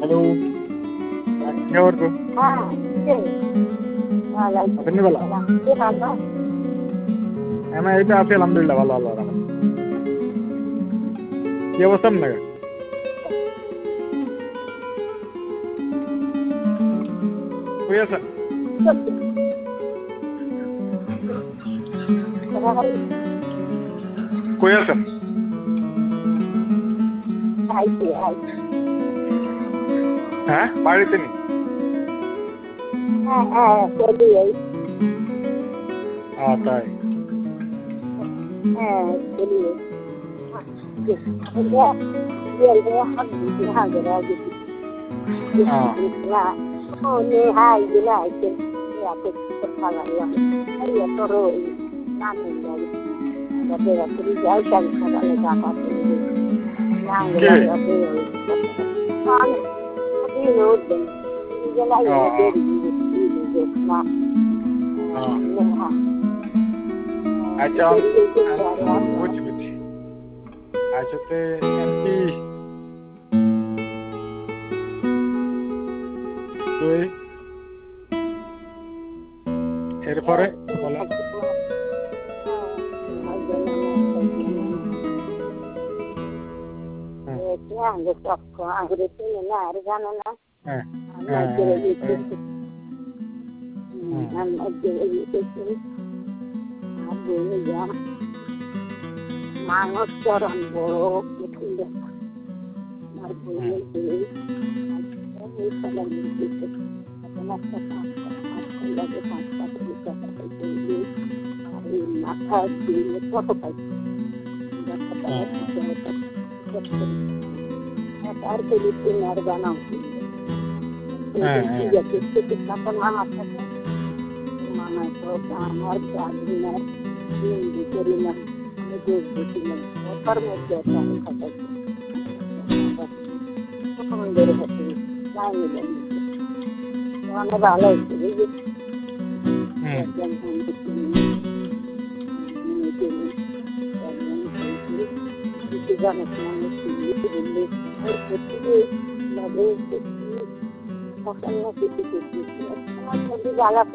Hello, কি খবর গো? হ্যাঁ, কে? ওয়ালাইকুম আপনি ভালো? আসসালাম। কে ভালো? আমি এই তো আছি আলহামদুলিল্লাহ, ভালো আল্লাহর রহমতে। কি অবস্থা আপনার? কই আছেন? কই আছেন? আইছি, আইছি। হ্যাঁ, বাড়িতে নেই। হ্যাঁ, হ্যাঁ, চলি এই। তাই। হ্যাঁ, চলি এই। এটা রেলওয়ে হাত দিতে হবে রাজি। না, ও নে হাই দিলা আইছে। এত ভালো লাগে। এই এত রই নাম নেই। যাতে রাত্রি যাই কাল সকালে টাকা পেয়ে নাম কে? লাগে ওই। মানে দিন ওঠে। জেলাই দেরি না। নেহা আচ্ছা, দেরি বুঝছি বুঝছি। আচ্ছা, এমপি তুই এরপরে বলেন। হ্যাঁ জানো না হ্যাঁ হ্যাঁ হ্যাঁ মানুষ চরণ বড় মাথা দিয়ে কত পাইছে আর আর বানাও মানা তো আমার গার্জেনের করি না আমি দেশ দেখিলাম ওটার মধ্যে আমি খাটাচ্ছি বেড়ে হচ্ছে নাই মিলেন মানে ভালো হচ্ছে জানা